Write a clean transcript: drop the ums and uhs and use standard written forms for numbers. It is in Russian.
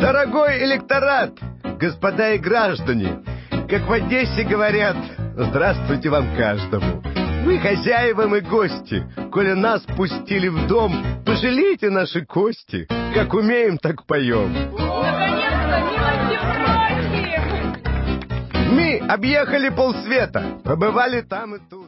Дорогой электорат, господа и граждане, как в Одессе говорят, здравствуйте вам каждому. Мы хозяевам и гости, коли нас пустили в дом, пожалейте наши кости, как умеем, так поем. Наконец-то, милости просим! Мы объехали полсвета, побывали там и тут.